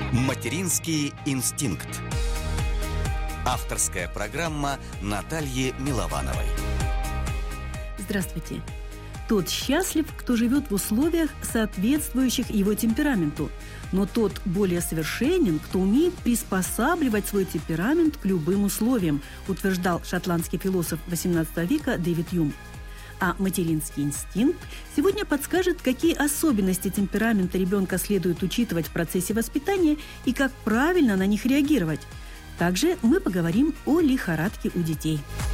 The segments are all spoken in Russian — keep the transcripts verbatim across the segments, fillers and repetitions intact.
Материнский инстинкт. Авторская программа Натальи Миловановой. Здравствуйте. Тот счастлив, кто живет в условиях, соответствующих его темпераменту. Но тот более совершенен, кто умеет приспосабливать свой темперамент к любым условиям, утверждал шотландский философ восемнадцатого века Дэвид Юм. А материнский инстинкт сегодня подскажет, какие особенности темперамента ребенка следует учитывать в процессе воспитания и как правильно на них реагировать. Также мы поговорим о лихорадке у детей.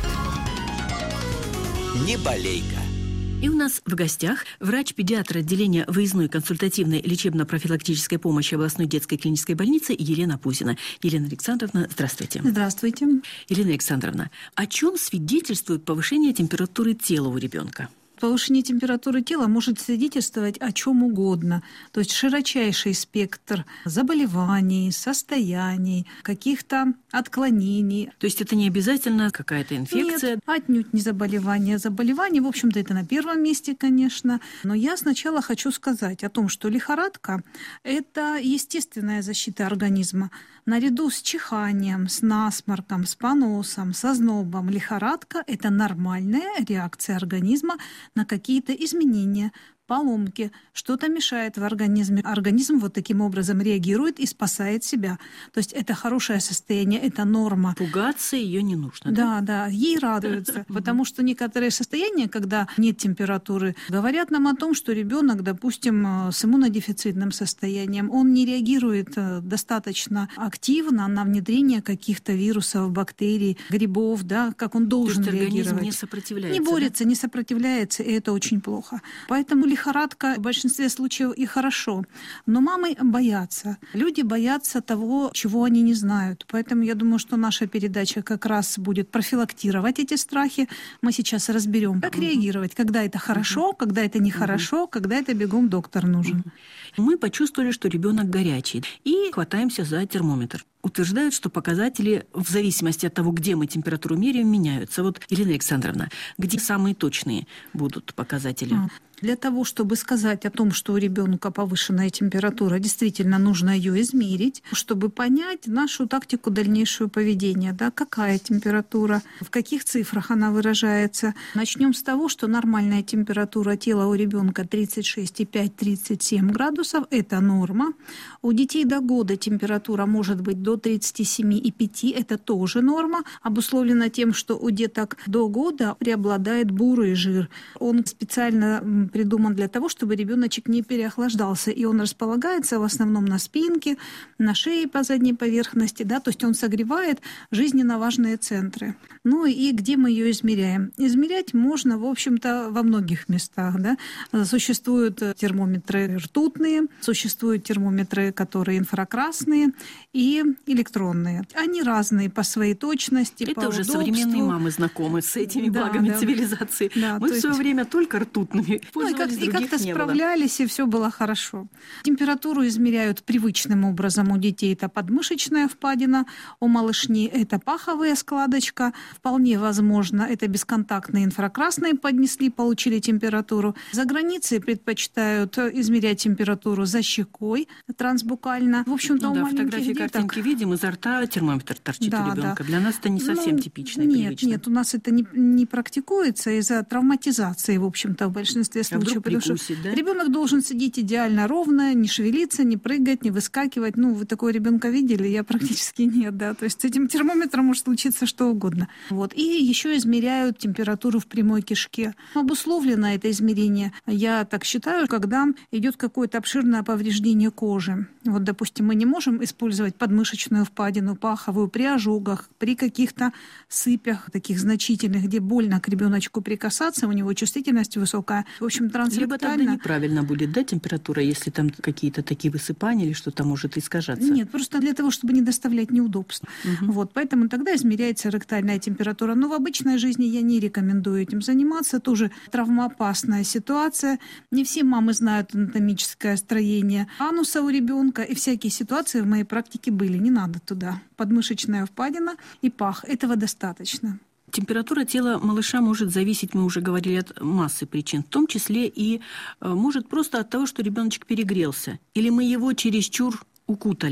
Не болейка. И у нас в гостях врач-педиатр отделения выездной консультативной лечебно-профилактической помощи областной детской клинической больницы Елена Пузина. Елена Александровна, здравствуйте. Здравствуйте. Елена Александровна, о чем свидетельствует повышение температуры тела у ребенка? Повышение температуры тела может свидетельствовать о чем угодно. То есть широчайший спектр заболеваний, состояний, каких-то отклонений. То есть это не обязательно какая-то инфекция? Нет, отнюдь не заболевание. Заболевание, в общем-то, это на первом месте, конечно. Но я сначала хочу сказать о том, что лихорадка – это естественная защита организма. Наряду с чиханием, с насморком, с поносом, с ознобом лихорадка – это нормальная реакция организма на какие-то изменения, поломки, что-то мешает в организме. Организм вот таким образом реагирует и спасает себя. То есть это хорошее состояние, это норма. Пугаться ее не нужно, да? Да, да, ей радуются. Потому что некоторые состояния, когда нет температуры, говорят нам о том, что ребенок, допустим, с иммунодефицитным состоянием, он не реагирует достаточно активно на внедрение каких-то вирусов, бактерий, грибов, да, как он должен То есть реагировать. Организм не сопротивляется. Не борется, да? не сопротивляется, и это очень плохо. Поэтому лихорадка в большинстве случаев и хорошо. Но мамы боятся. Люди боятся того, чего они не знают. Поэтому я думаю, что наша передача как раз будет профилактировать эти страхи. Мы сейчас разберем, как угу. реагировать, когда это хорошо, угу. когда это нехорошо, угу. когда это бегом доктор нужен. Угу. Мы почувствовали, что ребенок горячий, и хватаемся за термометр. Утверждают, что показатели в зависимости от того, где мы температуру меряем, меняются. Вот, Елена Александровна, где самые точные будут показатели? Для того, чтобы сказать о том, что у ребенка повышенная температура, действительно нужно ее измерить, чтобы понять нашу тактику дальнейшего поведения. Да, какая температура, в каких цифрах она выражается. Начнем с того, что нормальная температура тела у ребенка тридцать шесть и пять - тридцать семь градусов – это норма. У детей до года температура может быть до тридцать семь и пять, это тоже норма, обусловлена тем, что у деток до года преобладает бурый жир. Он специально придуман для того, чтобы ребеночек не переохлаждался, и он располагается в основном на спинке, на шее по задней поверхности, да, то есть он согревает жизненно важные центры. Ну и где мы ее измеряем? Измерять можно, в общем-то, во многих местах, да. Существуют термометры ртутные, существуют термометры, которые инфракрасные и электронные. Они разные по своей точности, Это по уже удобству. Современные мамы знакомы с этими да, благами да. цивилизации. Да, Мы в свое есть... время только ртутными Ну, и, как, и как-то не справлялись, было. и все было хорошо. Температуру измеряют привычным образом. У детей это подмышечная впадина, у малышней это паховая складочка. Вполне возможно, это бесконтактные инфракрасные поднесли, получили температуру. За границей предпочитают измерять температуру за щекой, трансбукально. В общем-то, ну, у да, маленьких фотографии, деток... картинки видим, изо рта термометр торчит да, у ребенка. Да. Для нас это не совсем ну, типично и нет, привычно. Нет, у нас это не, не практикуется из-за травматизации, в общем-то, в большинстве А вдруг случаев. прикусит, да? Ребенок должен сидеть идеально ровно, не шевелиться, не прыгать, не выскакивать. Ну, вы такого ребенка видели? Я практически нет, да. То есть с этим термометром может случиться что угодно. Вот. И еще измеряют температуру в прямой кишке. Обусловлено это измерение, я так считаю, когда идет какое-то обширное повреждение кожи. Вот, допустим, мы не можем использовать подмышечную впадину, паховую при ожогах, при каких-то сыпях таких значительных, где больно к ребеночку прикасаться, у него чувствительность высокая. В общем, трансректально. Либо тогда неправильно будет, да, температура, если там какие-то такие высыпания или что-то может искажаться? Нет, просто для того, чтобы не доставлять неудобств. Угу. Вот, поэтому тогда измеряется ректальная температура. Но в обычной жизни я не рекомендую этим заниматься. Тоже травмоопасная ситуация. Не все мамы знают анатомическое строение ануса у ребенка, и всякие ситуации в моей практике были. Не надо туда. Подмышечная впадина и пах. Этого достаточно. Температура тела малыша может зависеть, мы уже говорили, от массы причин, в том числе и может просто от того, что ребеночек перегрелся, или мы его чересчур укутали.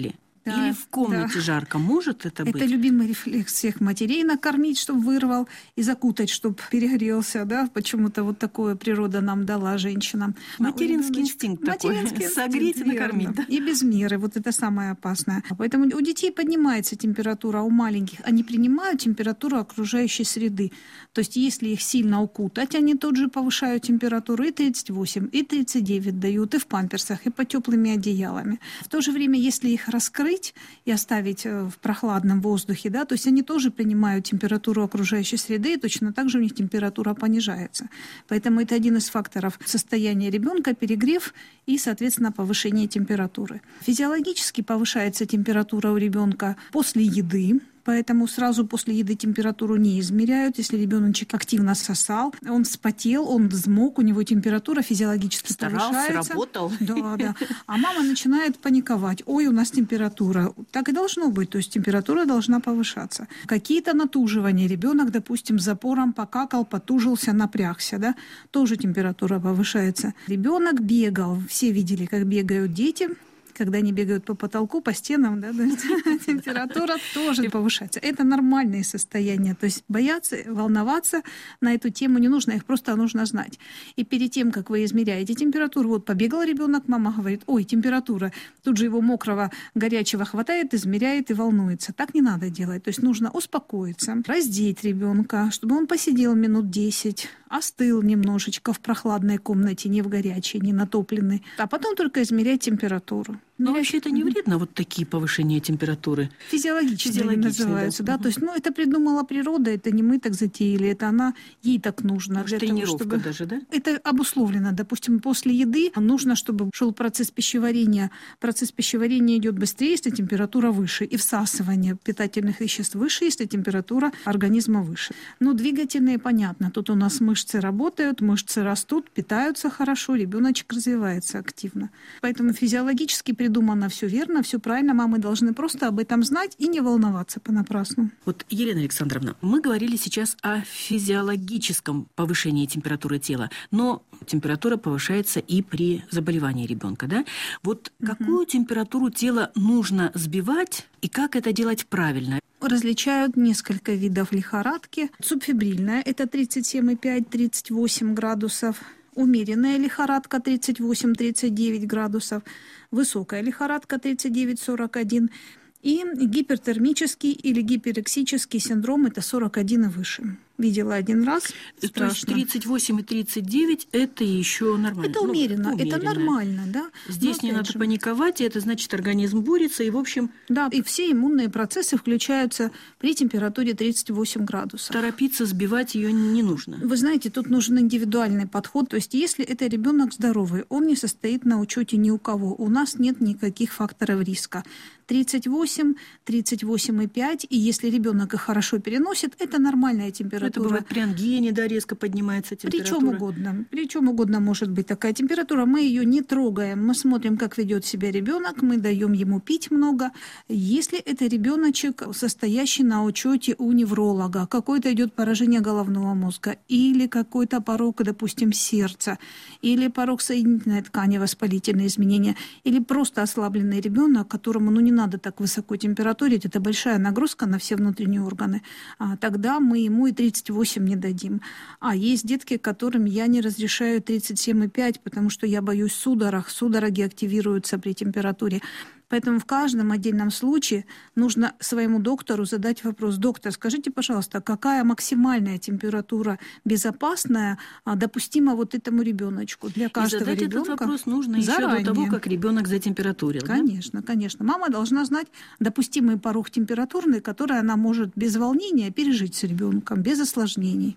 Да, или в комнате да. жарко? Может это быть? Это любимый рефлекс всех матерей — накормить, чтобы вырвал, и закутать, чтобы перегрелся. Да? Почему-то вот такое природа нам дала, женщинам. Материнский А инстинкт такой. Материнский Согреть и инстинкт, накормить. верно. Да? И без меры. Вот это самое опасное. Поэтому у детей поднимается температура, а у маленьких они принимают температуру окружающей среды. То есть если их сильно укутать, они тут же повышают температуру и тридцать восемь, и тридцать девять дают, и в памперсах, и под теплыми одеялами. В то же время, если их раскрыть и оставить в прохладном воздухе, да, то есть они тоже принимают температуру окружающей среды, и точно так же у них температура понижается. Поэтому это один из факторов состояния ребенка, перегрев и, соответственно, повышение температуры. Физиологически повышается температура у ребенка после еды. Поэтому сразу после еды температуру не измеряют. Если ребеночек активно сосал, он вспотел, он взмок, у него температура физиологически Старался, повышается. работал. Да, да. А мама начинает паниковать. Ой, у нас температура. Так и должно быть. То есть температура должна повышаться. Какие-то натуживания. Ребенок, допустим, с запором покакал, потужился, напрягся. Да? Тоже температура повышается. Ребенок бегал. Все видели, как бегают дети. Когда они бегают по потолку, по стенам, да, температура тоже повышается. Это нормальные состояния. То есть бояться, волноваться на эту тему не нужно, их просто нужно знать. И перед тем, как вы измеряете температуру, вот побегал ребенок, мама говорит: ой, температура. Тут же его мокрого, горячего хватает, измеряет и волнуется. Так не надо делать. То есть нужно успокоиться, раздеть ребенка, чтобы он посидел минут десять, остыл немножечко в прохладной комнате, не в горячей, не натопленной, а потом только измерять температуру. Но вообще это не вредно, вот такие повышения температуры? Физиологически, Физиологически называются. Да. Да? То есть, ну, это придумала природа, это не мы так затеяли, это она, ей так нужно. Может, для того, тренировка чтобы... даже, да? Это обусловлено. Допустим, после еды нужно, чтобы шел процесс пищеварения. Процесс пищеварения идет быстрее, если температура выше. И всасывание питательных веществ выше, если температура организма выше. Ну, двигательные, понятно. Тут у нас мышцы работают, мышцы растут, питаются хорошо, ребеночек развивается активно. Поэтому физиологически придумано все верно, все правильно. Мамы должны просто об этом знать и не волноваться понапрасну. Вот, Елена Александровна, мы говорили сейчас о физиологическом повышении температуры тела, но температура повышается и при заболевании ребенка, да? Вот угу. какую температуру тела нужно сбивать и как это делать правильно? Различают несколько видов лихорадки. Субфебрильная – это тридцать семь и пять - тридцать восемь градусов. Умеренная лихорадка тридцать восемь - тридцать девять градусов. Высокая лихорадка тридцать девять - сорок один. И гипертермический или гиперексический синдром – это сорок один и выше. Видела один раз. То Страшно. есть тридцать восемь и тридцать девять – это еще нормально? Это умеренно, ну, это нормально, да. Здесь Но, не надо же... паниковать, и это значит, организм борется, и, в общем… Да, и все иммунные процессы включаются при температуре тридцать восемь градусов. Торопиться, сбивать ее не нужно. Вы знаете, тут нужен индивидуальный подход. То есть, если это ребенок здоровый, он не состоит на учете ни у кого, у нас нет никаких факторов риска. тридцать восемь, тридцать восемь и пять, и если ребенок их хорошо переносит, это нормальная температура. Это бывает при ангине, да, резко поднимается температура. При чем угодно. При чем угодно может быть такая температура. Мы ее не трогаем. Мы смотрим, как ведет себя ребенок, мы даем ему пить много. Если это ребеночек, состоящий на учете у невролога, какое-то идет поражение головного мозга, или какой-то порог, допустим, сердца, или порог соединительной ткани, воспалительные изменения, или просто ослабленный ребенок, которому ну, не надо так высоко температурить, это большая нагрузка на все внутренние органы, а, тогда мы ему и тридцать восемь не дадим. А есть детки, которым я не разрешаю тридцать семь и пять, потому что я боюсь судорог. Судороги активируются при температуре. Поэтому в каждом отдельном случае нужно своему доктору задать вопрос: доктор, скажите, пожалуйста, какая максимальная температура безопасная, допустима вот этому ребеночку для каждого И задать ребенка? этот вопрос нужно заранее. еще до того, как ребенок затемпературил. Конечно, да? конечно. Мама должна знать допустимый порог температурный, который она может без волнения пережить с ребенком, без осложнений.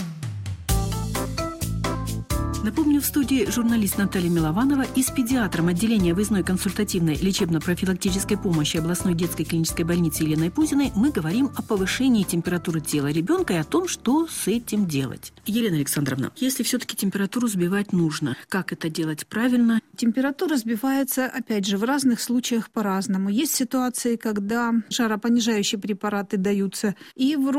Напомню, в студии журналист Наталья Милованова и с педиатром отделения выездной консультативной лечебно-профилактической помощи областной детской клинической больницы Еленой Пузиной мы говорим о повышении температуры тела ребенка и о том, что с этим делать. Елена Александровна, если все-таки температуру сбивать нужно, как это делать правильно? Температура сбивается, опять же, в разных случаях по-разному. Есть ситуации, когда жаропонижающие препараты даются и в рот,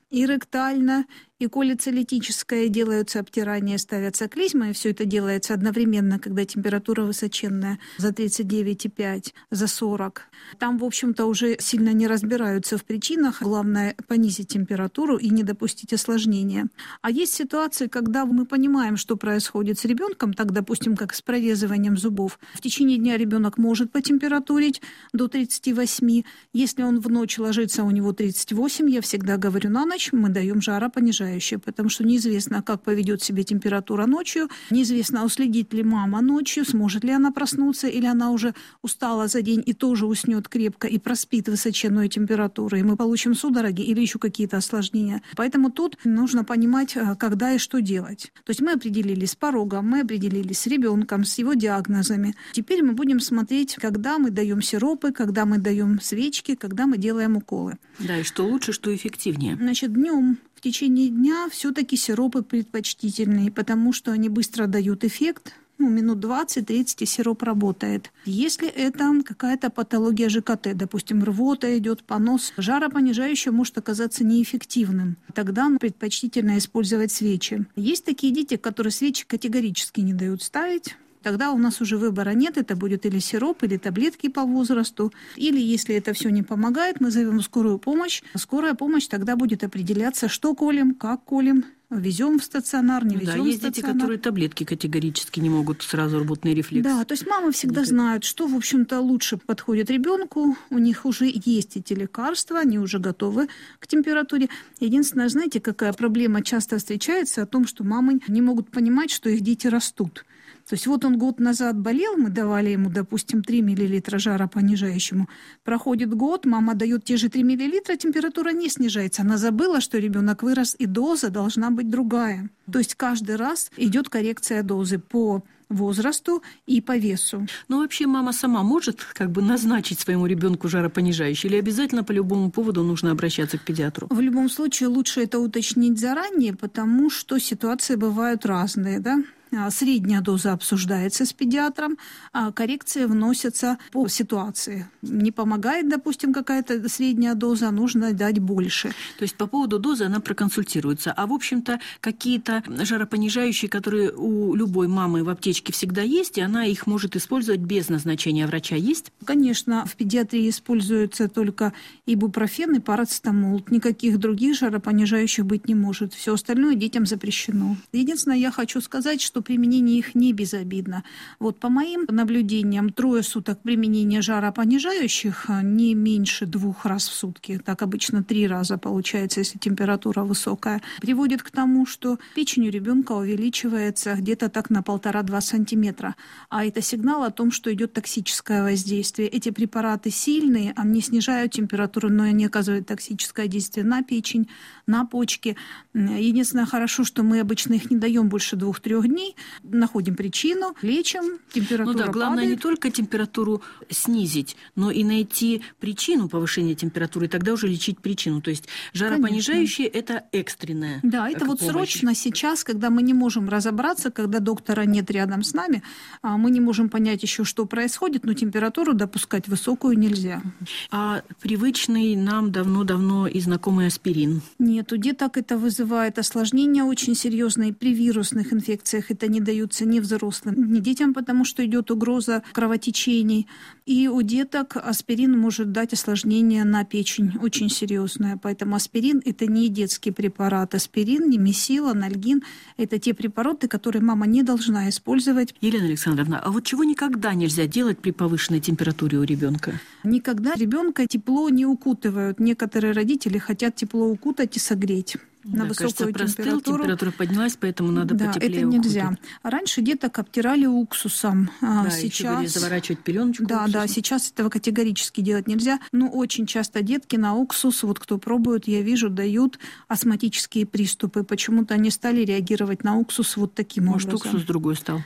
и ректально, и колицелитическое, делаются обтирания, ставятся клизмы, и все это делается одновременно, когда температура высоченная, за тридцать девять и пять, за сорок. Там, в общем-то, уже сильно не разбираются в причинах. Главное — понизить температуру и не допустить осложнения. А есть ситуации, когда мы понимаем, что происходит с ребенком, так, допустим, как с прорезыванием зубов. В течение дня ребенок может потемпературить до тридцати восьми. Если он в ночь ложится, у него тридцать восемь, я всегда говорю, на ночь мы даем жаропонижающее, потому что неизвестно, как поведет себя температура ночью, неизвестно, уследит ли мама ночью, сможет ли она проснуться, или она уже устала за день и тоже уснет крепко и проспит высоченную температуру, и мы получим судороги или еще какие-то осложнения. Поэтому тут нужно понимать, когда и что делать. То есть мы определились с порогом, мы определились с ребенком, с его диагнозами. Теперь мы будем смотреть, когда мы даем сиропы, когда мы даем свечки, когда мы делаем уколы. Да, и что лучше, что эффективнее. Значит, днем, в течение дня все-таки сиропы предпочтительные, потому что они быстро дают эффект. Ну, минут двадцать-тридцать, и сироп работает. Если это какая-то патология ЖКТ, допустим, рвота идет, понос, жаропонижающее может оказаться неэффективным. Тогда предпочтительно использовать свечи. Есть такие дети, которые свечи категорически не дают ставить. Тогда у нас уже выбора нет, это будет или сироп, или таблетки по возрасту. Или, если это все не помогает, мы зовем скорую помощь. Скорая помощь тогда будет определяться, что колем, как колем, везем в стационар, не везем да, в есть стационар. дети, которые таблетки категорически не могут, сразу рвотный рефлекс. Да, то есть мамы всегда Это... знают, что, в общем-то, лучше подходит ребенку. У них уже есть эти лекарства, они уже готовы к температуре. Единственное, знаете, какая проблема часто встречается о том, что мамы не могут понимать, что их дети растут. То есть вот он год назад болел, мы давали ему, допустим, три миллилитра жаропонижающему. Проходит год, мама дает те же три миллилитра, температура не снижается. Она забыла, что ребенок вырос, и доза должна быть другая. То есть каждый раз идет коррекция дозы по возрасту и по весу. Но вообще мама сама может как бы назначить своему ребенку жаропонижающее, или обязательно по любому поводу нужно обращаться к педиатру? В любом случае лучше это уточнить заранее, потому что ситуации бывают разные, да? Средняя доза обсуждается с педиатром, а коррекции вносятся по ситуации. Не помогает, допустим, какая-то средняя доза, нужно дать больше. То есть по поводу дозы она проконсультируется. А, в общем-то, какие-то жаропонижающие, которые у любой мамы в аптечке всегда есть, и она их может использовать без назначения врача, есть? Конечно, в педиатрии используются только ибупрофен и парацетамол. Никаких других жаропонижающих быть не может. Все остальное детям запрещено. Единственное, я хочу сказать, что применение их не безобидно. Вот по моим наблюдениям, трое суток применения жаропонижающих не меньше двух раз в сутки, так обычно три раза получается, если температура высокая, приводит к тому, что печень у ребенка увеличивается где-то так на полтора-два сантиметра. А это сигнал о том, что идет токсическое воздействие. Эти препараты сильные, они снижают температуру, но они оказывают токсическое действие на печень, на почки. Единственное, хорошо, что мы обычно их не даем больше двух-трех дней, находим причину, лечим, температура Ну да, главное падает. не только температуру снизить, но и найти причину повышения температуры, и тогда уже лечить причину. То есть жаропонижающее – это экстренное. Да, это вот помощь. Срочно сейчас, когда мы не можем разобраться, когда доктора нет рядом с нами, мы не можем понять еще, что происходит, но температуру допускать высокую нельзя. А привычный нам давно-давно и знакомый аспирин? Нет, у деток это вызывает осложнения очень серьезные при вирусных инфекциях. Это не даются ни взрослым, ни детям, потому что идет угроза кровотечений. И у деток аспирин может дать осложнение на печень очень серьезное. Поэтому аспирин – это не детский препарат. Аспирин, немесил, анальгин – это те препараты, которые мама не должна использовать. Елена Александровна, а вот чего никогда нельзя делать при повышенной температуре у ребенка? Никогда ребенка тепло не укутывают. Некоторые родители хотят тепло укутать и согреть. На Да, высокую кажется, простыл, температуру. температура поднялась, поэтому надо да, потеплее это нельзя. укутать. Раньше деток обтирали уксусом. Да, сейчас... еще говорили, заворачивать пеленочку. Да, уксусом. да, сейчас этого категорически делать нельзя. Но очень часто детки на уксус, вот кто пробует, я вижу, дают астматические приступы. Почему-то они стали реагировать на уксус вот таким Может, образом. уксус другой стал?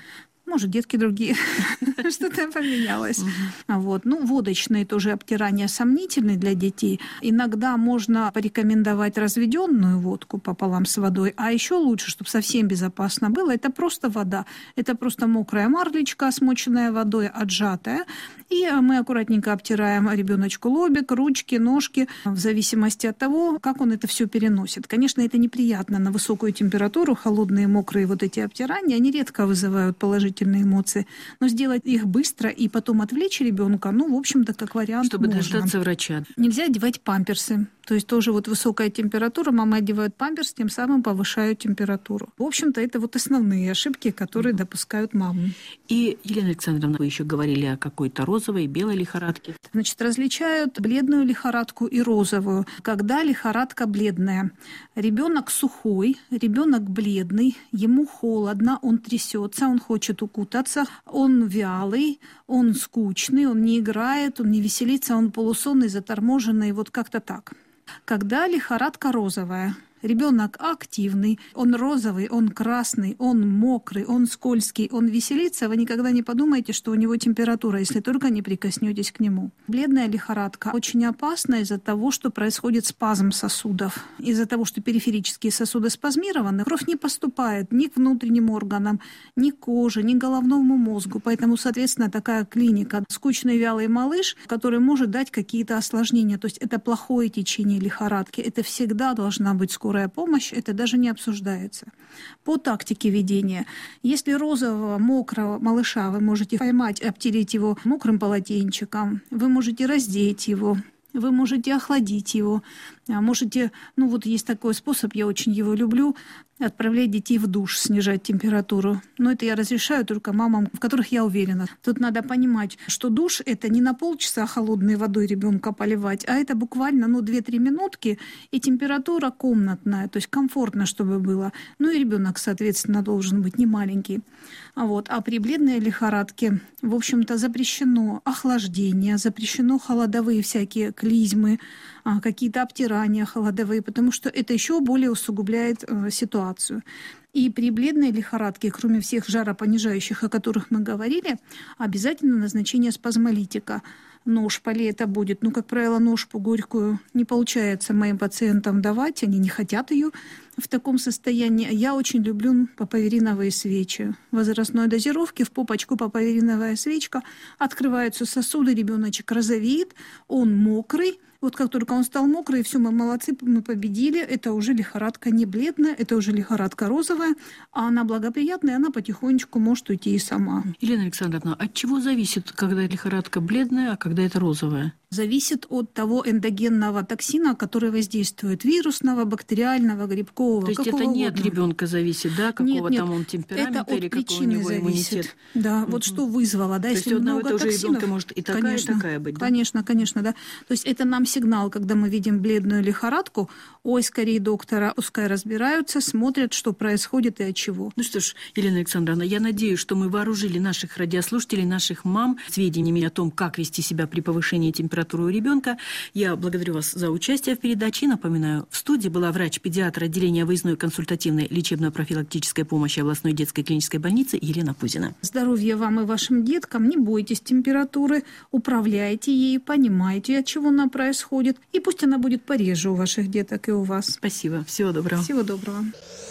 Может, детки другие. Что-то поменялось. Вот. Ну, водочные тоже обтирания сомнительны для детей. Иногда можно порекомендовать разведенную водку пополам с водой, а еще лучше, чтобы совсем безопасно было, это просто вода. Это просто мокрая марлечка, смоченная водой, отжатая. И мы аккуратненько обтираем ребеночку лобик, ручки, ножки, в зависимости от того, как он это все переносит. Конечно, это неприятно на высокую температуру, холодные, мокрые вот эти обтирания, они редко вызывают положительные эмоции. Но сделать их быстро и потом отвлечь ребенка, ну, в общем-то, как вариант, чтобы можно. дождаться врача. Нельзя одевать памперсы. То есть тоже вот высокая температура, мамы одевают памперс, тем самым повышают температуру. В общем-то, это вот основные ошибки, которые допускают мамы. И, Елена Александровна, вы еще говорили о какой-то розовой, белой лихорадке. Значит, различают бледную лихорадку и розовую. Когда лихорадка бледная, ребенок сухой, ребенок бледный, ему холодно, он трясется, он хочет укутаться, он вялый, он скучный, он не играет, он не веселится, он полусонный, заторможенный, вот как-то так. Когда лихорадка розовая, ребенок активный, он розовый, он красный, он мокрый, он скользкий, он веселится, вы никогда не подумаете, что у него температура, если только не прикоснетесь к нему. Бледная лихорадка очень опасна из-за того, что происходит спазм сосудов. Из-за того, что периферические сосуды спазмированы, кровь не поступает ни к внутренним органам, ни к коже, ни к головному мозгу. Поэтому, соответственно, такая клиника. Скучный вялый малыш, который может дать какие-то осложнения. То есть это плохое течение лихорадки. Это всегда должна быть скорая помощь, это даже не обсуждается. По тактике ведения, если розового, мокрого малыша вы можете поймать, обтереть его мокрым полотенчиком, вы можете раздеть его, вы можете охладить его, можете, ну вот есть такой способ, я очень его люблю, отправлять детей в душ, снижать температуру. Но это я разрешаю только мамам, в которых я уверена. Тут надо понимать, что душ – это не на полчаса холодной водой ребенка поливать, а это буквально ну, две-три минутки, и температура комнатная, то есть комфортно, чтобы было. Ну и ребенок, соответственно, должен быть не маленький. Вот. А при бледной лихорадке, в общем-то, запрещено охлаждение, запрещено холодовые всякие клизмы, какие-то обтирания холодовые, потому что это еще более усугубляет э, ситуацию. И при бледной лихорадке, кроме всех жаропонижающих, о которых мы говорили, обязательно назначение спазмолитика. Ножпали это будет. Ну, как правило, ножпу горькую не получается моим пациентам давать, они не хотят ее в таком состоянии. Я очень люблю папавериновые свечи. В возрастной дозировке в попочку папавериновая свечка, открываются сосуды, ребеночек розовеет, он мокрый. Вот как только он стал мокрый, все, мы молодцы, мы победили. Это уже лихорадка не бледная, это уже лихорадка розовая, а она благоприятная, она потихонечку может уйти и сама. Елена Александровна, от чего зависит, когда лихорадка бледная, а когда это розовая? Зависит от того эндогенного токсина, который воздействует, вирусного, бактериального, грибкового. То есть это не от ребенка зависит, да, какого нет, нет, там он темперамента это или от какой у него зависит. Иммунитет? Да, угу. Вот что вызвало, да, то если есть много это уже токсинов, ребенка может и такая, конечно, и такая быть, да? Конечно, конечно, да. То есть это нам сигнал, когда мы видим бледную лихорадку, ой, скорее доктора, пускай разбираются, смотрят, что происходит и от чего. Ну что ж, Елена Александровна, я надеюсь, что мы вооружили наших радиослушателей, наших мам сведениями о том, как вести себя при повышении температуры у ребенка. Я благодарю вас за участие в передаче. Напоминаю, в студии была врач-педиатр отделения выездной консультативной лечебно-профилактической помощи областной детской клинической больницы Елена Пузина. Здоровья вам и вашим деткам. Не бойтесь температуры, управляйте ей, понимайте, от чего она происходит. И пусть она будет пореже у ваших деток и у вас. Спасибо. Всего доброго. Всего доброго.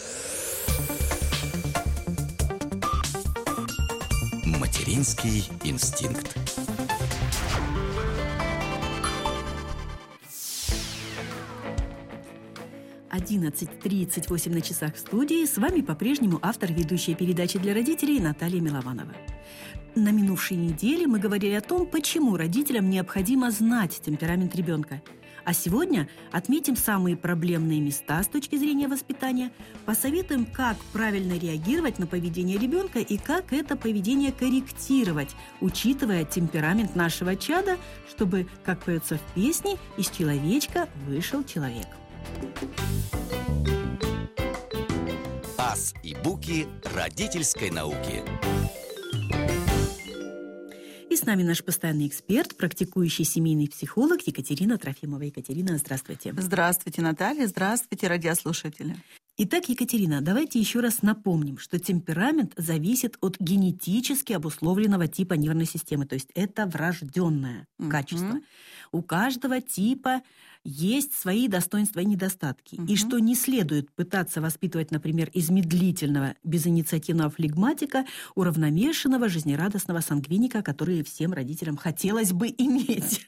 Материнский инстинкт. одиннадцать тридцать восемь на часах в студии. С вами по-прежнему автор ведущей передачи для родителей Наталья Милованова. На минувшей неделе мы говорили о том, почему родителям необходимо знать темперамент ребенка. А сегодня отметим самые проблемные места с точки зрения воспитания, посоветуем, как правильно реагировать на поведение ребенка и как это поведение корректировать, учитывая темперамент нашего чада, чтобы, как поется в песне, из человечка вышел человек. Ас и буки родительской науки. И с нами наш постоянный эксперт, практикующий семейный психолог Екатерина Трофимова. Екатерина, здравствуйте. Здравствуйте, Наталья. Здравствуйте, радиослушатели. Итак, Екатерина, давайте еще раз напомним, что темперамент зависит от генетически обусловленного типа нервной системы, то есть это врожденное mm-hmm. качество. У каждого типа есть свои достоинства и недостатки. Mm-hmm. И что не следует пытаться воспитывать, например, из медлительного, безинициативного флегматика уравновешенного, жизнерадостного сангвиника, которые всем родителям хотелось бы иметь,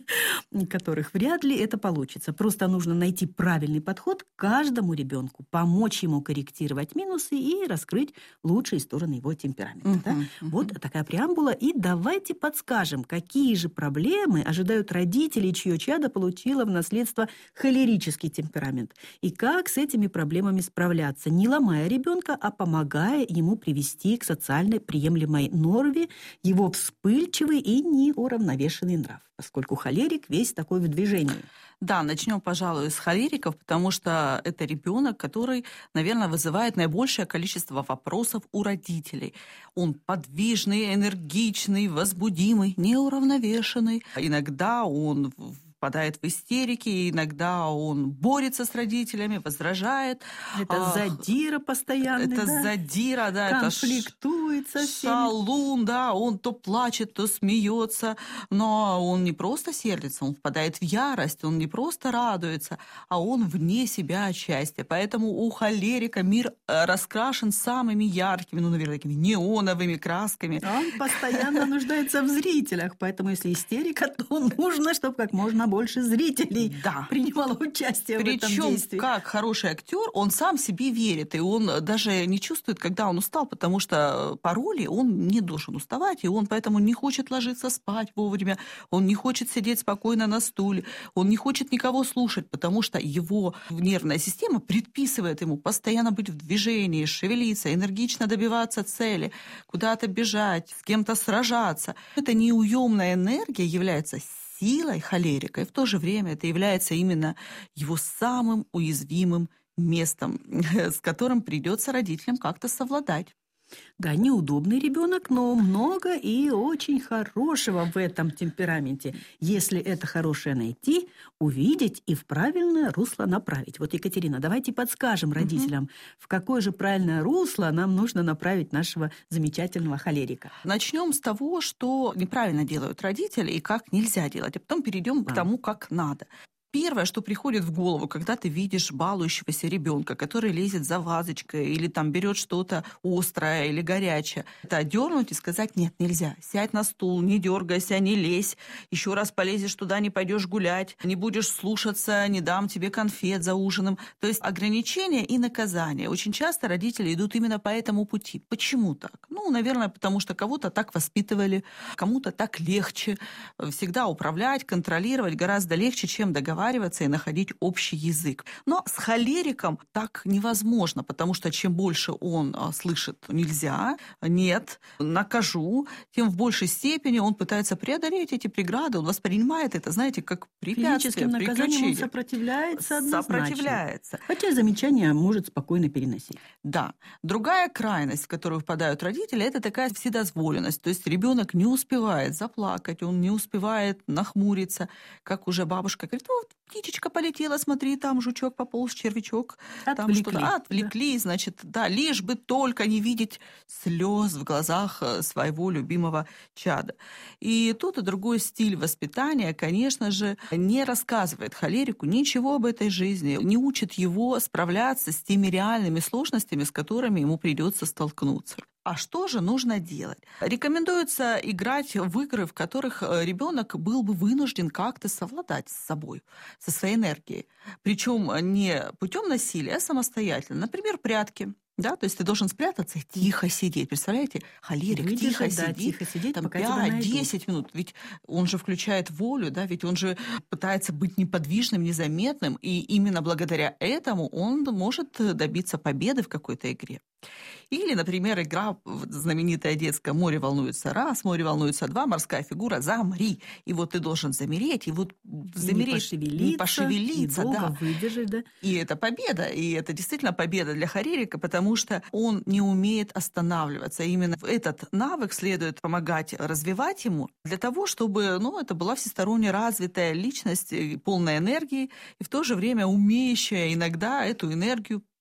которых вряд ли это получится. Просто нужно найти правильный подход к каждому ребенку, помочь ему корректировать минусы и раскрыть лучшие стороны его темперамента. Uh-huh, да? uh-huh. Вот такая преамбула. И давайте подскажем, какие же проблемы ожидают родителей, чье чадо получило в наследство холерический темперамент, и как с этими проблемами справляться, не ломая ребенка, а помогая ему привести к социально приемлемой норме его вспыльчивый и неуравновешенный нрав, поскольку холерик весь такой в движении. Да, начнем, пожалуй, с холериков, потому что это ребенок, который, наверное, вызывает наибольшее количество вопросов у родителей. Он подвижный, энергичный, возбудимый, неуравновешенный. Иногда он впадает в истерики, иногда он борется с родителями, возражает. Это а, задира постоянный, Это да? задира, да. Конфликтует со всеми. Шалун, да, он то плачет, то смеется, но он не просто сердится, он впадает в ярость, он не просто радуется, а он вне себя от счастья. Поэтому у холерика мир раскрашен самыми яркими, ну, наверное, такими неоновыми красками. Он постоянно нуждается в зрителях, поэтому если истерика, то нужно, чтобы как можно больше зрителей да. принимало участие Причем, в этом действии. Причем, как хороший актер, он сам себе верит, и он даже не чувствует, когда он устал, потому что по роли он не должен уставать, и он поэтому не хочет ложиться спать вовремя, он не хочет сидеть спокойно на стуле, он не хочет никого слушать, потому что его нервная система предписывает ему постоянно быть в движении, шевелиться, энергично добиваться цели, куда-то бежать, с кем-то сражаться. Эта неуемная энергия является силой холерика, и в то же время это является именно его самым уязвимым местом, с которым придется родителям как-то совладать. Да, неудобный ребенок, но много и очень хорошего в этом темпераменте. Если это хорошее найти, увидеть и в правильное русло направить. Вот, Екатерина, давайте подскажем родителям, угу. в какое же правильное русло нам нужно направить нашего замечательного холерика. Начнем с того, что неправильно делают родители и как нельзя делать, а потом перейдем да. к тому, как надо. Первое, что приходит в голову, когда ты видишь балующегося ребенка, который лезет за вазочкой или там берет что-то острое или горячее, это отдернуть и сказать: нет, нельзя. Сядь на стул, не дергайся, не лезь. Еще раз полезешь туда, не пойдешь гулять, не будешь слушаться, не дам тебе конфет за ужином. То есть ограничения и наказания. Очень часто родители идут именно по этому пути. Почему так? Ну, наверное, потому что кого-то так воспитывали, кому-то так легче. Всегда управлять, контролировать гораздо легче, чем договариваться и находить общий язык. Но с холериком так невозможно, потому что чем больше он слышит «нельзя», «нет», «накажу», тем в большей степени он пытается преодолеть эти преграды, он воспринимает это, знаете, как препятствие, физическим наказанием он сопротивляется однозначно. Сопротивляется. Хотя замечания может спокойно переносить. Да. Другая крайность, в которую впадают родители, это такая вседозволенность. То есть ребенок не успевает заплакать, он не успевает нахмуриться, как уже бабушка говорит: вот птичечка полетела, смотри, там жучок пополз, червячок. Отвлекли. Там что-то отвлекли, да. Значит, да, лишь бы только не видеть слез в глазах своего любимого чада. И тот и другой стиль воспитания, конечно же, не рассказывает холерику ничего об этой жизни, не учит его справляться с теми реальными сложностями, с которыми ему придется столкнуться. А что же нужно делать? Рекомендуется играть в игры, в которых ребенок был бы вынужден как-то совладать с собой, со своей энергией. Причем не путем насилия, а самостоятельно. Например, прятки. Да, то есть ты должен спрятаться и тихо сидеть. Представляете, холерик Выдержать, тихо, да, сидит, тихо сидеть, там пять-десять минут. Ведь он же включает волю, да, ведь он же пытается быть неподвижным, незаметным, и именно благодаря этому он может добиться победы в какой-то игре. Или, например, игра знаменитая детская «Море волнуется раз», «Море волнуется два», «Морская фигура», «Замри». И вот ты должен замереть, и вот замереть, не пошевелиться, не пошевелиться, и долго да. выдержать, да. И это победа, и это действительно победа для холерика, потому что он не умеет останавливаться. Именно этот навык следует помогать развивать ему для того, чтобы, ну, это была всесторонне развитая личность, полная энергии, и в то же время умеющая иногда эту энергию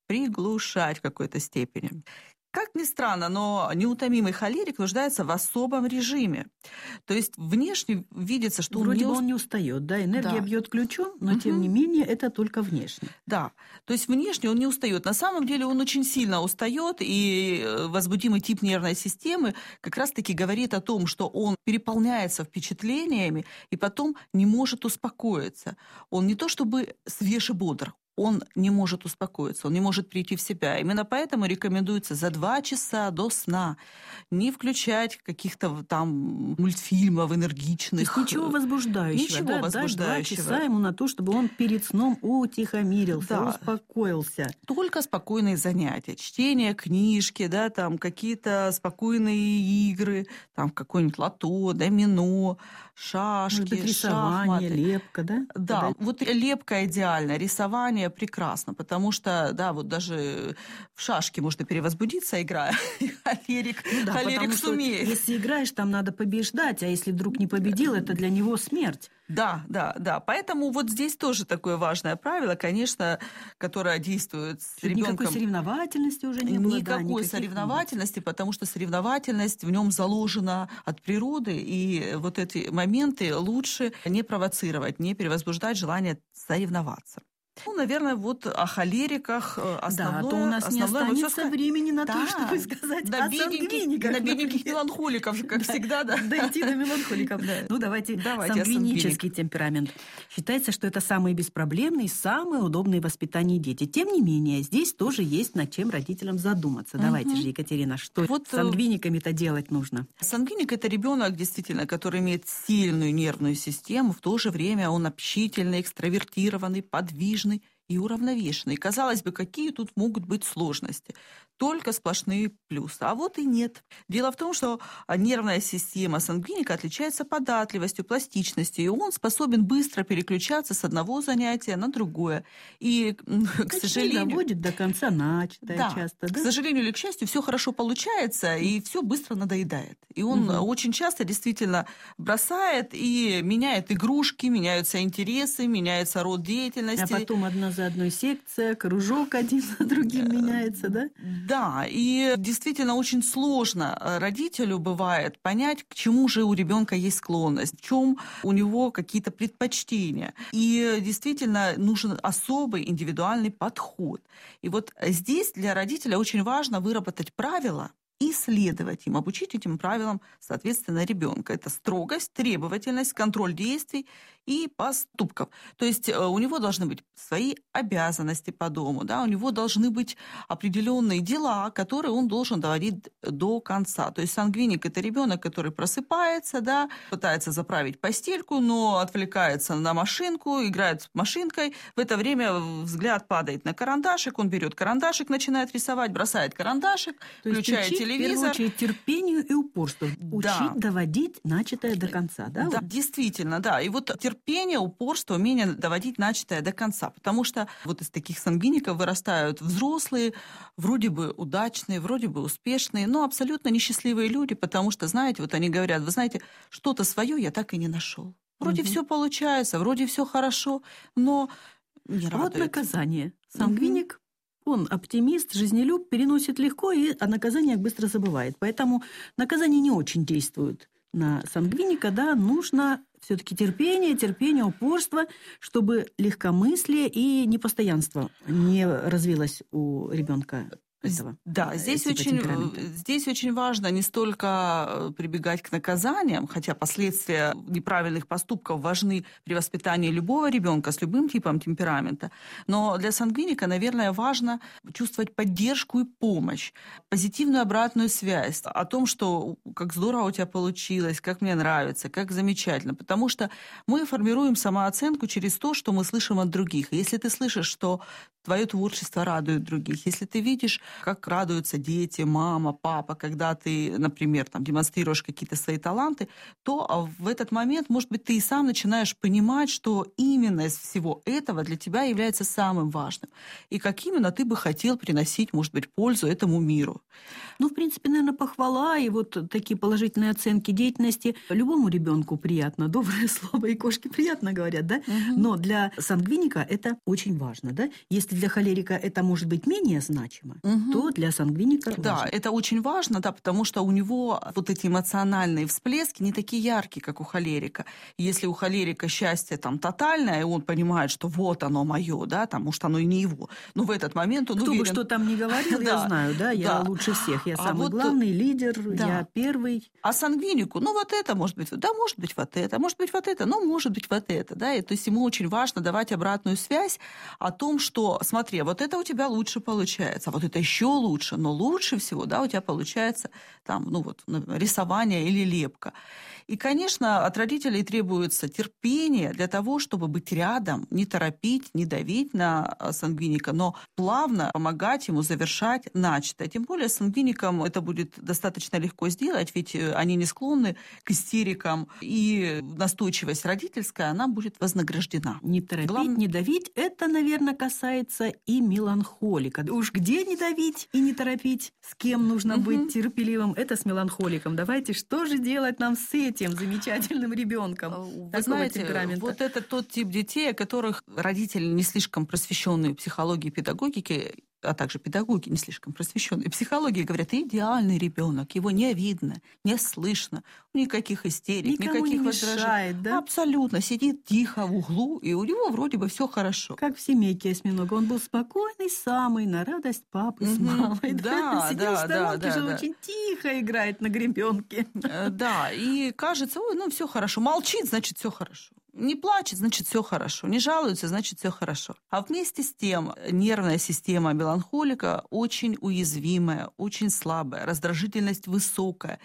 приглушать в какой-то степени. Как ни странно, но неутомимый холерик нуждается в особом режиме. То есть внешне видится, что Вроде он бы не он не устает, да, энергия Да. бьет ключом, но Мгм. тем не менее это только внешне. Да, то есть внешне он не устает. На самом деле он очень сильно устает, и э, возбудимый тип нервной системы как раз-таки говорит о том, что он переполняется впечатлениями и потом не может успокоиться. Он не то чтобы свеж и бодр, он не может успокоиться, он не может прийти в себя. Именно поэтому рекомендуется за два часа до сна не включать каких-то там мультфильмов энергичных. То есть ничего возбуждающего. Ничего да, возбуждающего. Дать два часа ему на то, чтобы он перед сном утихомирился, Да. успокоился. Только спокойные занятия, чтение книжки, да, там какие-то спокойные игры, там какое-нибудь лото, домино, шашки, Может быть, рисование, шахматы. лепка, да? Да, Когда- вот лепка идеально, рисование прекрасно, потому что, да, вот даже в шашки можно перевозбудиться, играя. Холерик, Ну да, холерик потому что сумеет. если играешь, там надо побеждать, а если вдруг не победил, это для него смерть. Да, да, да. Поэтому вот здесь тоже такое важное правило, конечно, которое действует с Чтобы никакой ребенком. соревновательности уже не было. да, Никакой никаких соревновательности, потому что соревновательность в нем заложена от природы, и вот эти моменты лучше не провоцировать, не перевозбуждать желание соревноваться. Ну, наверное, вот о холериках э, основное. Да, а то у нас не основное мы всё останется ска- времени на то, Да, чтобы сказать на о бедненьких, сангвиниках. на бедненьких например. меланхоликов, как Да, всегда, да. Дойти до меланхоликов. Да. Ну, давайте, Давайте о сангвинический сангвиниках. темперамент. Считается, что это самые беспроблемные, самые удобные в воспитании дети. Тем не менее, здесь тоже есть над чем родителям задуматься. Давайте Мгм. же, Екатерина, что Вот, с сангвиниками-то делать нужно? Сангвиник – это ребенок, действительно, который имеет сильную нервную систему, в то же время он общительный, экстравертированный, подвижный и уравновешенный. Казалось бы, какие тут могут быть сложности? Только сплошные плюсы. А вот и нет. Дело в том, что нервная система сангвиника отличается податливостью, пластичностью, и он способен быстро переключаться с одного занятия на другое. И, м, к Значит, не сожалению... доводит до конца начатое Да, часто, к да? сожалению или к счастью, все хорошо получается, и все быстро надоедает. И он Мгм. очень часто действительно бросает и меняет игрушки, меняются интересы, меняется род деятельности. А потом одна за одной секция, кружок один за другим меняется, да? Да, и действительно очень сложно родителю бывает понять, к чему же у ребенка есть склонность, в чем у него какие-то предпочтения. И действительно нужен особый индивидуальный подход. И вот здесь для родителя очень важно выработать правила и следовать им, обучить этим правилам, соответственно, ребенка. Это строгость, требовательность, контроль действий и поступков. То есть э, у него должны быть свои обязанности по дому, да, у него должны быть определенные дела, которые он должен доводить до конца. То есть сангвиник – это ребенок, который просыпается, да, пытается заправить постельку, но отвлекается на машинку, играет с машинкой. В это время взгляд падает на карандашик, он берет карандашик, начинает рисовать, бросает карандашик, То есть включает учить, в первую телевизор. очередь, терпению и упорству. Да. Учить доводить начатое до конца, да? Да, вот? действительно, да. И вот терпение, упорство, умение доводить начатое до конца. Потому что вот из таких сангвиников вырастают взрослые, вроде бы удачные, вроде бы успешные, но абсолютно несчастливые люди, потому что, знаете, вот они говорят, вы знаете, что-то свое я так и не нашел. Вроде Мгм. все получается, вроде все хорошо, но не А вот радует. наказание. Сангвиник, он оптимист, жизнелюб, переносит легко и о наказаниях быстро забывает. Поэтому наказания не очень действуют на сангвиника, да, нужно все-таки терпение, терпение, упорство, чтобы легкомыслие и непостоянство не развилось у ребенка этого. Да, э, здесь типа очень, темперамента. э, здесь очень важно не столько прибегать к наказаниям, хотя последствия неправильных поступков важны при воспитании любого ребенка с любым типом темперамента, но для сангвиника, наверное, важно чувствовать поддержку и помощь, позитивную обратную связь о том, что как здорово у тебя получилось, как мне нравится, как замечательно, потому что мы формируем самооценку через то, что мы слышим от других. И если ты слышишь, что твое творчество радует других, если ты видишь как радуются дети, мама, папа, когда ты, например, там, демонстрируешь какие-то свои таланты, то в этот момент, может быть, ты и сам начинаешь понимать, что именно из всего этого для тебя является самым важным. И как именно ты бы хотел приносить, может быть, пользу этому миру. Ну, в принципе, наверное, похвала и вот такие положительные оценки деятельности любому ребенку приятно. Доброе слово и кошки приятно говорят, да? Угу. Но для сангвиника это очень важно, да? Если для холерика это может быть менее значимо, угу. то для сангвиника Да, важно. это очень важно, да, потому что у него вот эти эмоциональные всплески не такие яркие, как у холерика. Если у холерика счастье там тотальное, и он понимает, что вот оно мое, да, там, может, оно и не его, но в этот момент он Кто уверен... бы что там ни говорил, я знаю, да, я лучше всех, я самый главный лидер, я первый. А сангвинику, ну вот это может быть, да, может быть вот это, может быть вот это, ну может быть вот это, да, и то есть ему очень важно давать обратную связь о том, что, смотри, вот это у тебя лучше получается, а вот это еще лучше, но лучше всего, да, у тебя получается там, ну вот, рисование или лепка. И, конечно, от родителей требуется терпение для того, чтобы быть рядом, не торопить, не давить на сангвиника, но плавно помогать ему завершать начатое. Тем более сангвиникам это будет достаточно легко сделать, ведь они не склонны к истерикам, и настойчивость родительская, она будет вознаграждена. Не торопить, Главное... не давить, это, наверное, касается и меланхолика. Уж где не давить и не торопить, с кем нужно угу. быть терпеливым, это с меланхоликом. Давайте, что же делать нам с этим? Тем замечательным ребенком. Вы знаете, вот это тот тип детей, о которых родители, не слишком просвещенные в психологии и педагогике, а также педагоги, не слишком просвещенные, психологии говорят, идеальный ребенок, его не видно, не слышно, никаких истерик, никому никаких не мешает, да? Абсолютно, сидит тихо в углу, и у него вроде бы все хорошо. Как в семейке осьминога, он был спокойный самый, на радость папы с мамой. Да, сидел да, в сторонке, да, же да. очень тихо играет на гребенке. Да, и кажется, ой, ну все хорошо, молчит, значит все хорошо. Не плачет, значит, все хорошо. Не жалуется, значит, все хорошо. А вместе с тем нервная система меланхолика очень уязвимая, очень слабая, раздражительность высокая.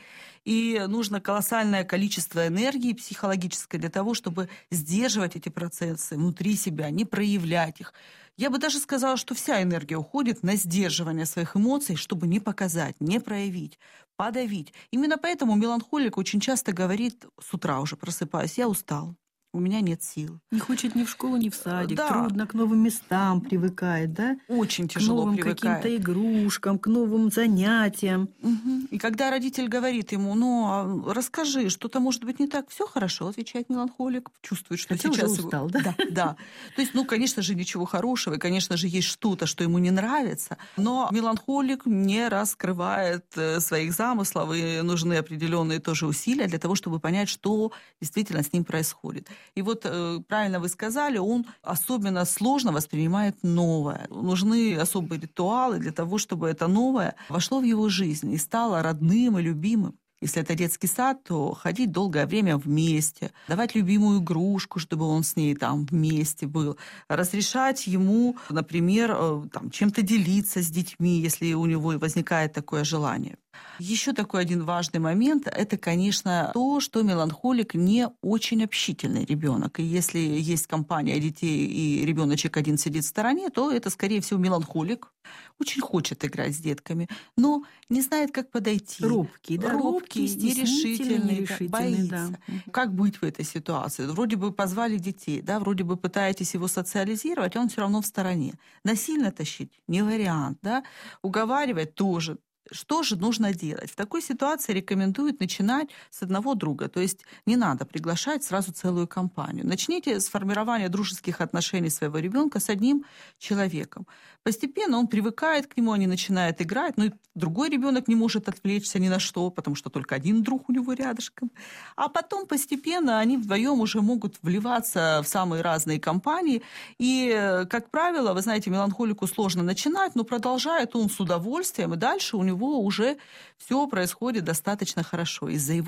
И нужно колоссальное количество энергии психологической для того, чтобы сдерживать эти процессы внутри себя, не проявлять их. Я бы даже сказала, что вся энергия уходит на сдерживание своих эмоций, чтобы не показать, не проявить, подавить. Именно поэтому меланхолик очень часто говорит, с утра уже просыпаюсь, я устал. У меня нет сил. Не хочет ни в школу, ни в садик. Да. Трудно к новым местам привыкает, да? Очень тяжело привыкает. К новым привыкает. каким-то игрушкам, к новым занятиям. Угу. И когда родитель говорит ему, ну, а расскажи, что-то может быть не так, все хорошо, отвечает меланхолик, чувствует, что Хотя сейчас... уже устал, да? Да, да. То есть, ну, конечно же, ничего хорошего, и, конечно же, есть что-то, что ему не нравится, но меланхолик не раскрывает своих замыслов, и нужны определенные тоже усилия для того, чтобы понять, что действительно с ним происходит. И вот правильно вы сказали, он особенно сложно воспринимает новое. Нужны особые ритуалы для того, чтобы это новое вошло в его жизнь и стало родным и любимым. Если это детский сад, то ходить долгое время вместе, давать любимую игрушку, чтобы он с ней там вместе был, разрешать ему, например, там, чем-то делиться с детьми, если у него возникает такое желание. Еще такой один важный момент – это, конечно, то, что меланхолик не очень общительный ребенок. И если есть компания детей, и ребеночек один сидит в стороне, то это, скорее всего, меланхолик. Очень хочет играть с детками, но не знает, как подойти. Робкий, да? Робкий, нерешительный, нерешительный, боится. Да. Как быть в этой ситуации? Вроде бы позвали детей, да, вроде бы пытаетесь его социализировать, а он все равно в стороне. Насильно тащить – не вариант, да? Уговаривать тоже. Что же нужно делать? В такой ситуации рекомендуют начинать с одного друга. То есть не надо приглашать сразу целую компанию. Начните с формирования дружеских отношений своего ребенка с одним человеком. Постепенно он привыкает к нему, они начинают играть. Ну и другой ребенок не может отвлечься ни на что, потому что только один друг у него рядышком. А потом постепенно они вдвоем уже могут вливаться в самые разные компании. И, как правило, вы знаете, меланхолику сложно начинать, но продолжает он с удовольствием, и дальше у него уже все происходит достаточно хорошо из-за его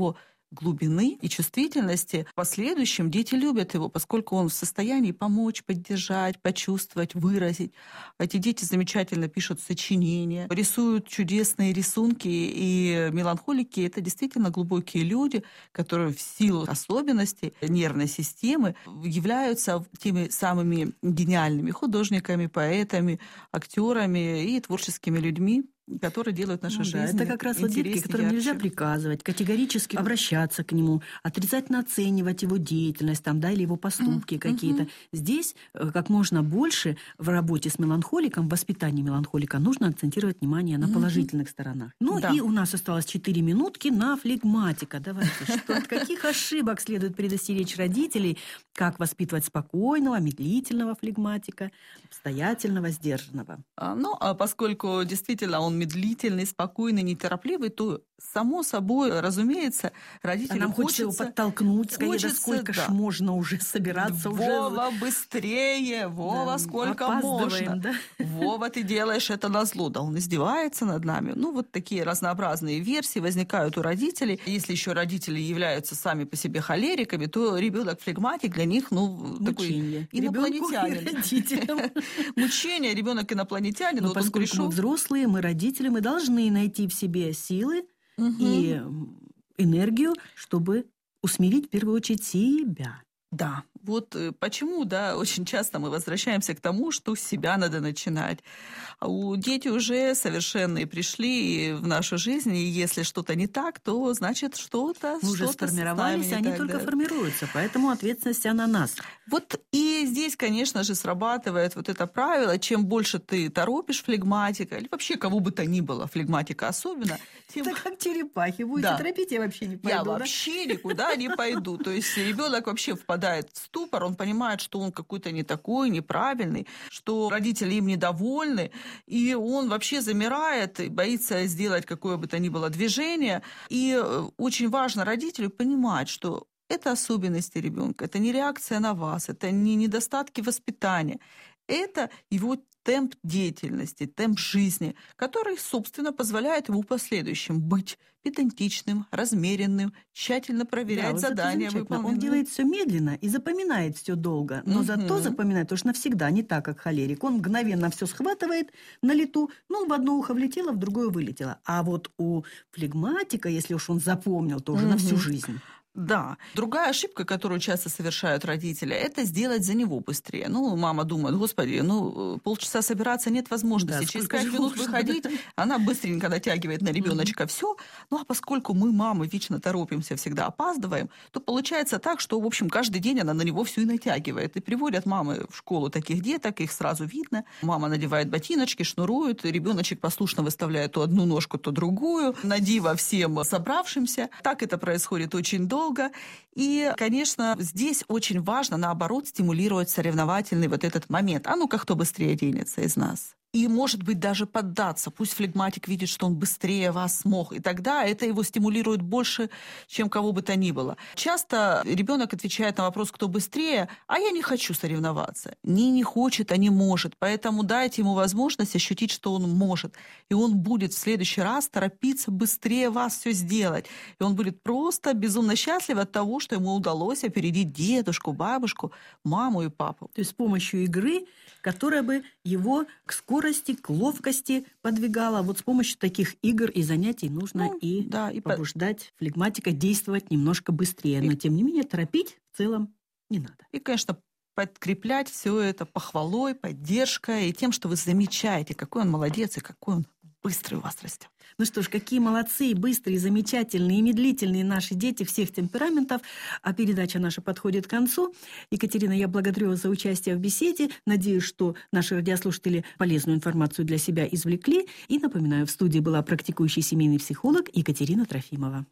глубины и чувствительности, в последующем дети любят его, поскольку он в состоянии помочь, поддержать, почувствовать, выразить. Эти дети замечательно пишут сочинения, рисуют чудесные рисунки, и меланхолики — это действительно глубокие люди, которые в силу особенностей нервной системы являются теми самыми гениальными художниками, поэтами, актерами и творческими людьми, которые делают нашу ну, жизнь. Да, это как раз вот детки, которым ярче. Нельзя приказывать, категорически обращаться к нему, отрицательно оценивать его деятельность там, да, или его поступки mm-hmm. какие-то. Здесь как можно больше в работе с меланхоликом, в воспитании меланхолика нужно акцентировать внимание на mm-hmm. положительных сторонах. Ну да. И у нас осталось четыре минутки на флегматика. Давайте, что, от каких ошибок следует предостеречь родителей, как воспитывать спокойного, медлительного флегматика, обстоятельного, сдержанного? А, ну, а поскольку действительно он медлительный, спокойный, неторопливый, то, само собой, разумеется, родителям а нам хочется, хочется его подтолкнуть, скорее, хочется, да сколько да. ж можно уже собираться. Вова, уже... быстрее! Вова, да, сколько можно! Да? Вова, ты делаешь это назло. Да он издевается над нами. Ну, вот такие разнообразные версии возникают у родителей. Если еще родители являются сами по себе холериками, то ребенок-флегматик для них, ну, Мучение. такой инопланетянин. Мучение, ребенок инопланетянин. Но поскольку мы взрослые, мы родители, мы должны найти в себе силы угу. и энергию, чтобы усмирить в первую очередь себя. Да, вот почему, да, очень часто мы возвращаемся к тому, что с себя надо начинать. А у дети уже совершенные пришли в нашу жизнь, и если что-то не так, то значит что-то мы уже что-то сформировались, они так, только да. формируются, поэтому ответственность вся на нас. Вот и здесь, конечно же, срабатывает вот это правило, чем больше ты торопишь флегматика, или вообще кого бы то ни было, флегматика особенно, тем... Это как черепахи, будете да. торопить, я вообще не пойду. Я да? вообще никуда не пойду. То есть ребенок вообще впадает в ступор, он понимает, что он какой-то не такой, неправильный, что родители им недовольны, и он вообще замирает, боится сделать какое бы то ни было движение. И очень важно родителю понимать, что это особенности ребенка, это не реакция на вас, это не недостатки воспитания, это его темп деятельности, темп жизни, который, собственно, позволяет ему в последующем быть педантичным, размеренным, тщательно проверять да, вот задания, выполненные. Он делает все медленно и запоминает все долго, но угу. зато запоминает, потому что навсегда, не так, как холерик. Он мгновенно все схватывает на лету, ну, в одно ухо влетело, в другое вылетело. А вот у флегматика, если уж он запомнил, то уже угу. на всю жизнь. Да. Другая ошибка, которую часто совершают родители, это сделать за него быстрее. Ну, мама думает, господи, ну, полчаса собираться нет возможности. Да, через пять минут выходить, она быстренько натягивает на ребеночка mm-hmm. все. Ну, а поскольку мы, мамы, вечно торопимся, всегда опаздываем, то получается так, что, в общем, каждый день она на него все и натягивает. И приводят мамы в школу таких деток, их сразу видно. Мама надевает ботиночки, шнурует, ребеночек послушно выставляет то одну ножку, то другую, на диво всем собравшимся. Так это происходит очень долго. Долго. И, конечно, здесь очень важно, наоборот, стимулировать соревновательный вот этот момент. А ну-ка, кто быстрее денется из нас? И, может быть, даже поддаться. Пусть флегматик видит, что он быстрее вас смог. И тогда это его стимулирует больше, чем кого бы то ни было. Часто ребенок отвечает на вопрос, кто быстрее, а я не хочу соревноваться. Не не хочет, а не может. Поэтому дайте ему возможность ощутить, что он может. И он будет в следующий раз торопиться быстрее вас все сделать. И он будет просто безумно счастлив от того, что ему удалось опередить дедушку, бабушку, маму и папу. То есть с помощью игры, которая бы его к скорости, к ловкости подвигала. Вот с помощью таких игр и занятий нужно ну, и, да, и побуждать флегматика действовать немножко быстрее. И... Но, тем не менее, торопить в целом не надо. И, конечно, подкреплять все это похвалой, поддержкой и тем, что вы замечаете, какой он молодец и какой он быстрый у вас растет. Ну что ж, какие молодцы, быстрые, замечательные и медлительные наши дети всех темпераментов. А передача наша подходит к концу. Екатерина, я благодарю вас за участие в беседе. Надеюсь, что наши радиослушатели полезную информацию для себя извлекли. И напоминаю, в студии была практикующий семейный психолог Екатерина Трофимова.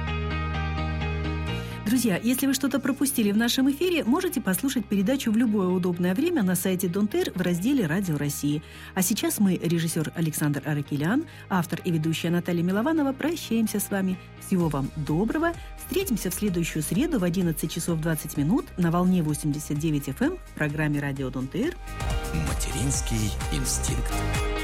Друзья, если вы что-то пропустили в нашем эфире, можете послушать передачу в любое удобное время на сайте Донтер в разделе «Радио России». А сейчас мы, режиссер Александр Аракелян, автор и ведущая Наталья Милованова, прощаемся с вами. Всего вам доброго. Встретимся в следующую среду в одиннадцать часов двадцать минут на волне восемьдесят девять эф эм в программе «Радио Донтер». Материнский инстинкт.